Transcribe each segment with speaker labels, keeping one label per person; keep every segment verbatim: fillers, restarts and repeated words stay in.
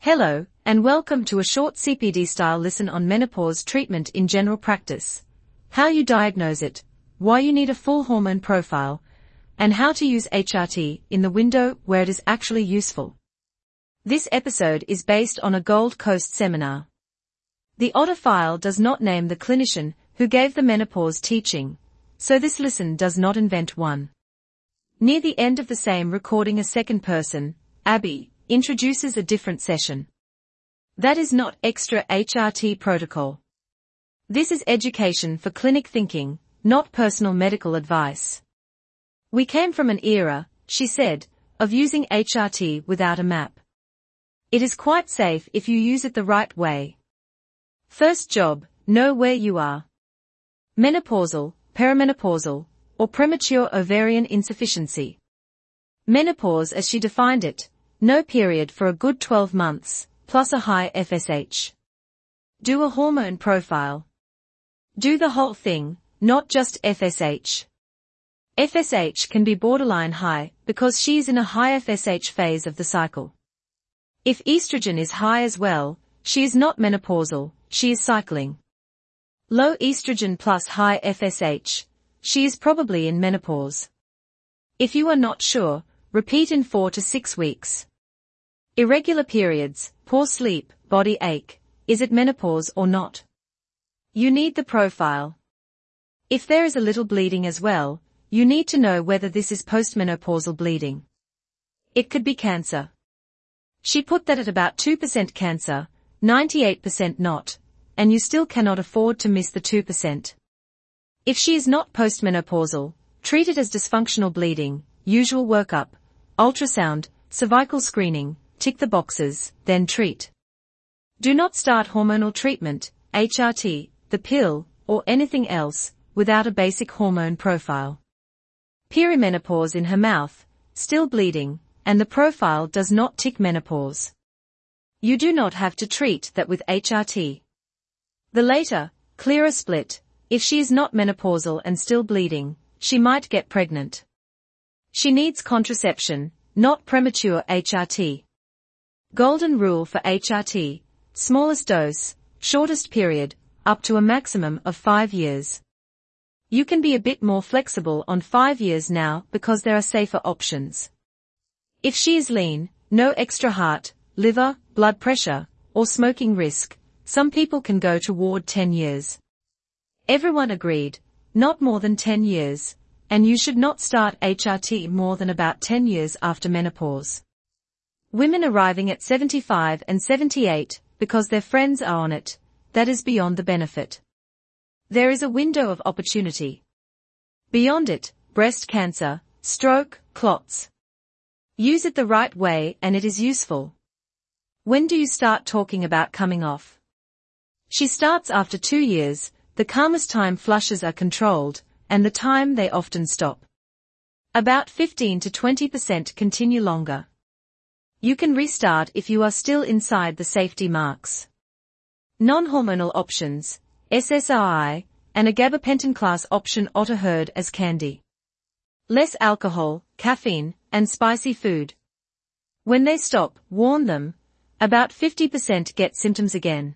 Speaker 1: Hello, and welcome to a short C P D-style listen on menopause treatment in general practice, how you diagnose it, why you need a full hormone profile, and how to use H R T in the window where it is actually useful. This episode is based on a Gold Coast seminar. The audio file does not name the clinician who gave the menopause teaching, so this listen does not invent one. Near the end of the same recording, a second person, Abby, introduces a different session. That is not extra H R T protocol. This is education for clinic thinking, not personal medical advice. We came from an era, she said, of using H R T without a map. It is quite safe if you use it the right way. First job, know where you are. Menopausal, perimenopausal, or premature ovarian insufficiency. Menopause as she defined it, no period for a good twelve months, plus a high F S H. Do a hormone profile. Do the whole thing, not just F S H. F S H can be borderline high because she is in a high F S H phase of the cycle. If estrogen is high as well, she is not menopausal, she is cycling. Low estrogen plus high F S H, she is probably in menopause. If you are not sure, repeat in four to six weeks. Irregular periods, poor sleep, body ache, is it menopause or not? You need the profile. If there is a little bleeding as well, you need to know whether this is postmenopausal bleeding. It could be cancer. She put that at about two percent cancer, ninety-eight percent not, and you still cannot afford to miss the two percent. If she is not postmenopausal, treat it as dysfunctional bleeding, usual workup, ultrasound, cervical screening, tick the boxes, then treat. Do not start hormonal treatment, H R T, the pill, or anything else, without a basic hormone profile. Perimenopause in her mouth, still bleeding, and the profile does not tick menopause. You do not have to treat that with H R T. The later, clearer split, if she is not menopausal and still bleeding, she might get pregnant. She needs contraception, not premature H R T. Golden rule for H R T, smallest dose, shortest period, up to a maximum of five years. You can be a bit more flexible on five years now because there are safer options. If she is lean, no extra heart, liver, blood pressure, or smoking risk, some people can go toward ten years. Everyone agreed, not more than ten years, and you should not start H R T more than about ten years after menopause. Women arriving at seventy-five and seventy-eight, because their friends are on it, that is beyond the benefit. There is a window of opportunity. Beyond it, breast cancer, stroke, clots. Use it the right way and it is useful. When do you start talking about coming off? She starts after two years, the calmest time flushes are controlled, and the time they often stop. About fifteen to twenty percent continue longer. You can restart if you are still inside the safety marks. Non-hormonal options, S S R I, and a gabapentin class option Otter heard as candy. Less alcohol, caffeine, and spicy food. When they stop, warn them, about fifty percent get symptoms again.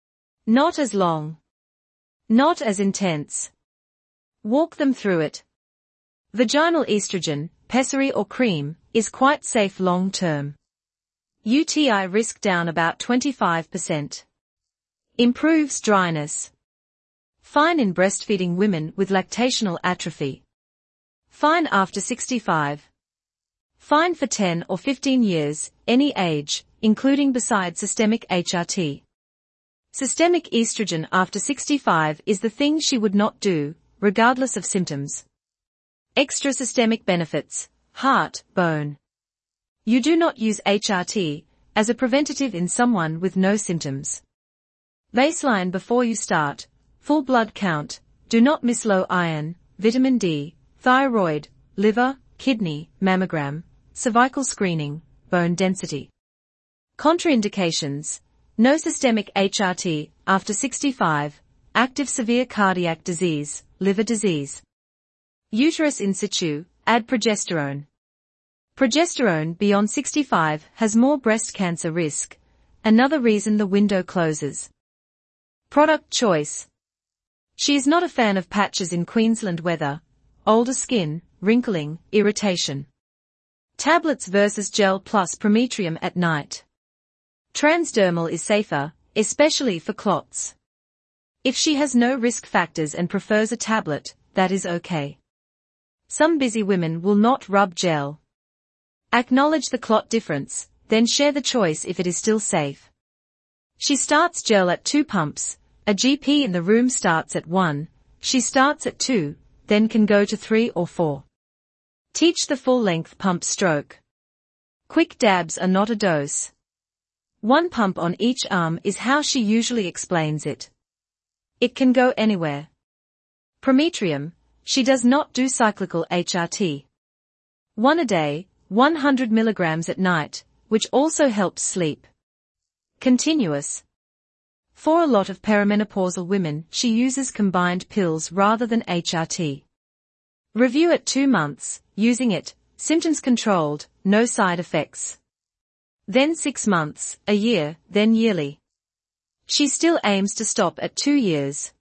Speaker 1: Not as long. Not as intense. Walk them through it. Vaginal estrogen, pessary or cream, is quite safe long term. U T I risk down about twenty-five percent. Improves dryness. Fine in breastfeeding women with lactational atrophy. Fine after sixty-five. Fine for ten or fifteen years, any age, including besides systemic H R T. Systemic estrogen after sixty-five is the thing she would not do, regardless of symptoms. Extra systemic benefits, heart, bone. You do not use H R T as a preventative in someone with no symptoms. Baseline before you start, full blood count, do not miss low iron, vitamin D, thyroid, liver, kidney, mammogram, cervical screening, bone density. Contraindications, no systemic H R T after sixty-five, active severe cardiac disease, liver disease. Uterus in situ, add progesterone. Progesterone beyond sixty-five has more breast cancer risk, another reason the window closes. Product choice. She is not a fan of patches in Queensland weather, older skin, wrinkling, irritation. Tablets versus gel plus Prometrium at night. Transdermal is safer, especially for clots. If she has no risk factors and prefers a tablet, that is okay. Some busy women will not rub gel. Acknowledge the clot difference, then share the choice if it is still safe. She starts gel at two pumps, a G P in the room starts at one, she starts at two, then can go to three or four. Teach the full-length pump stroke. Quick dabs are not a dose. One pump on each arm is how she usually explains it. It can go anywhere. Prometrium, she does not do cyclical H R T. One a day, one hundred milligrams at night, which also helps sleep. Continuous. For a lot of perimenopausal women, she uses combined pills rather than H R T. Review at two months, using it, symptoms controlled, no side effects. Then six months, a year, then yearly. She still aims to stop at two years.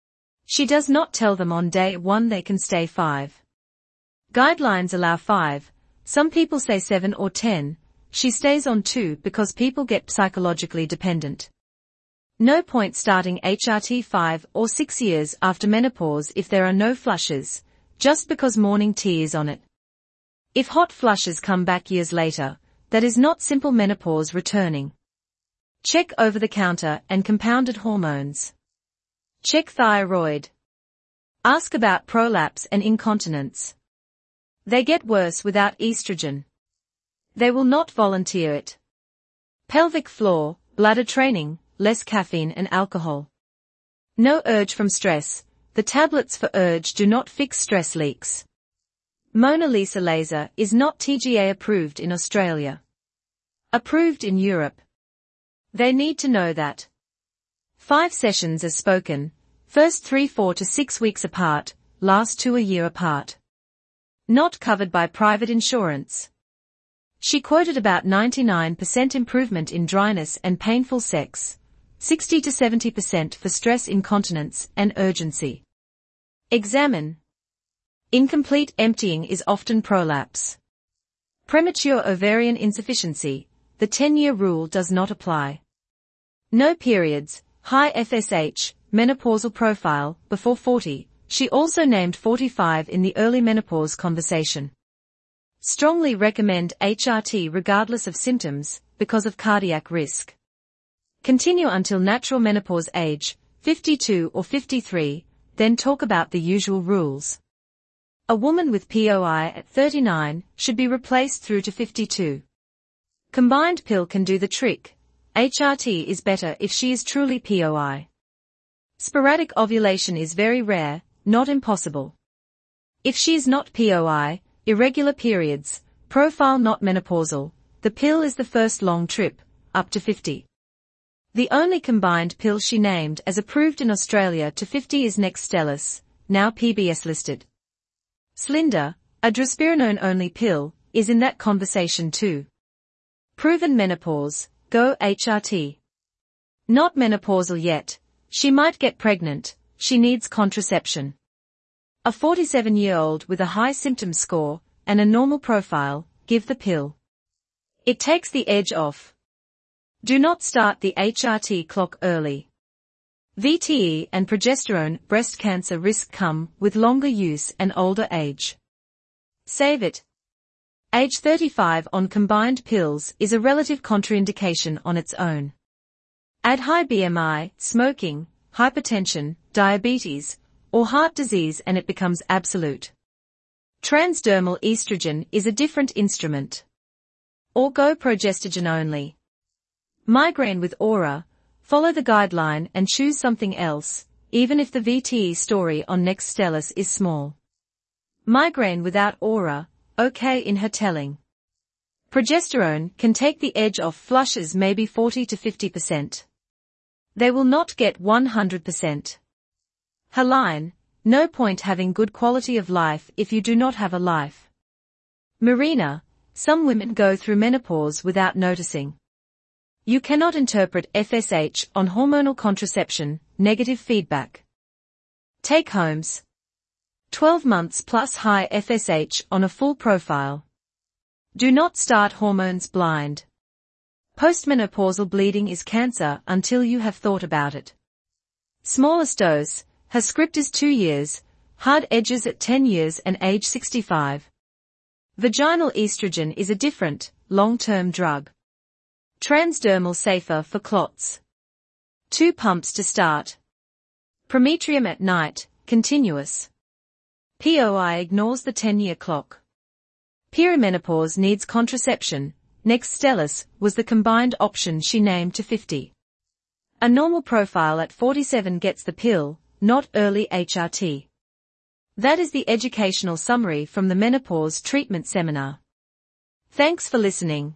Speaker 1: She does not tell them on day one they can stay five. Guidelines allow five, some people say seven or ten, she stays on two because people get psychologically dependent. No point starting H R T five or six years after menopause if there are no flushes, just because morning tea is on it. If hot flushes come back years later, that is not simple menopause returning. Check over-the-counter and compounded hormones. Check thyroid. Ask about prolapse and incontinence. They get worse without estrogen. They will not volunteer it. Pelvic floor, bladder training, less caffeine and alcohol. No urge from stress. The tablets for urge do not fix stress leaks. Mona Lisa laser is not T G A approved in Australia. Approved in Europe. They need to know that. Five sessions as spoken, first three four to six weeks apart, last two a year apart. Not covered by private insurance. She quoted about ninety-nine percent improvement in dryness and painful sex, sixty to seventy percent for stress incontinence and urgency. Examine. Incomplete emptying is often prolapse. Premature ovarian insufficiency, the ten-year rule does not apply. No periods, high F S H, menopausal profile, before forty, she also named forty-five in the early menopause conversation. Strongly recommend H R T regardless of symptoms, because of cardiac risk. Continue until natural menopause age, fifty-two or fifty-three, then talk about the usual rules. A woman with P O I at thirty-nine should be replaced through to fifty-two. Combined pill can do the trick. H R T is better if she is truly P O I. Sporadic ovulation is very rare, not impossible. If she is not P O I, irregular periods, profile not menopausal, the pill is the first long trip, up to fifty. The only combined pill she named as approved in Australia to fifty is Nexstellis, now P B S listed. Slinda, a drospirenone-only pill, is in that conversation too. Proven menopause, go H R T. Not menopausal yet, she might get pregnant, she needs contraception. A forty-seven-year-old with a high symptom score and a normal profile, give the pill. It takes the edge off. Do not start the H R T clock early. V T E and progesterone breast cancer risk come with longer use and older age. Save it. Age thirty-five on combined pills is a relative contraindication on its own. Add high B M I, smoking, hypertension, diabetes, or heart disease and it becomes absolute. Transdermal estrogen is a different instrument. Or go progestogen only. Migraine with aura, follow the guideline and choose something else, even if the V T E story on Nexstellis is small. Migraine without aura, okay in her telling. Progesterone can take the edge off flushes maybe forty to fifty percent. They will not get one hundred percent. Her line, no point having good quality of life if you do not have a life. Marina, some women go through menopause without noticing. You cannot interpret F S H on hormonal contraception, negative feedback. Take-homes. twelve months plus high F S H on a full profile. Do not start hormones blind. Postmenopausal bleeding is cancer until you have thought about it. Smallest dose. Her script is two years, hard edges at ten years and age sixty-five. Vaginal estrogen is a different, long-term drug. Transdermal safer for clots. Two pumps to start. Prometrium at night, continuous. P O I ignores the ten-year clock. Perimenopause needs contraception. Nexstellis was the combined option she named to fifty. A normal profile at forty-seven gets the pill, not early H R T. That is the educational summary from the Menopause Treatment Seminar. Thanks for listening.